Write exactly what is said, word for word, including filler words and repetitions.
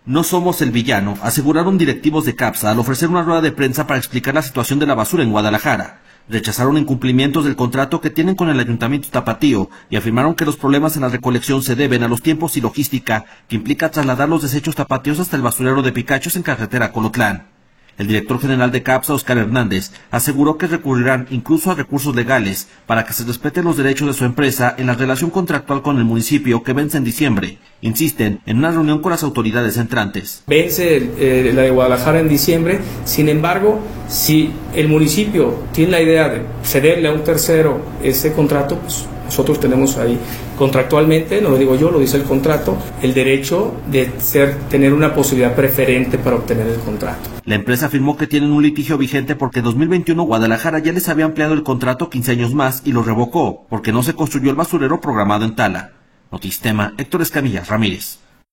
No somos el villano, aseguraron directivos de CAPSA al ofrecer una rueda de prensa para explicar la situación de la basura en Guadalajara. Rechazaron incumplimientos del contrato que tienen con el Ayuntamiento Tapatío y afirmaron que los problemas en la recolección se deben a los tiempos y logística que implica trasladar los desechos tapatíos hasta el basurero de Picachos en carretera Colotlán. El director general de CAPSA, Oscar Hernández, aseguró que recurrirán incluso a recursos legales para que se respeten los derechos de su empresa en la relación contractual con el municipio que vence en diciembre. Insisten en una reunión con las autoridades entrantes. Vence eh, la de Guadalajara en diciembre, sin embargo, si el municipio tiene la idea de cederle a un tercero ese contrato, pues nosotros tenemos ahí contractualmente, no lo digo yo, lo dice el contrato, el derecho de ser, tener una posibilidad preferente para obtener el contrato. La empresa afirmó que tienen un litigio vigente porque en dos mil veintiuno Guadalajara ya les había ampliado el contrato quince años más y lo revocó porque no se construyó el basurero programado en Tala. Notistema, Héctor Escamilla Ramírez.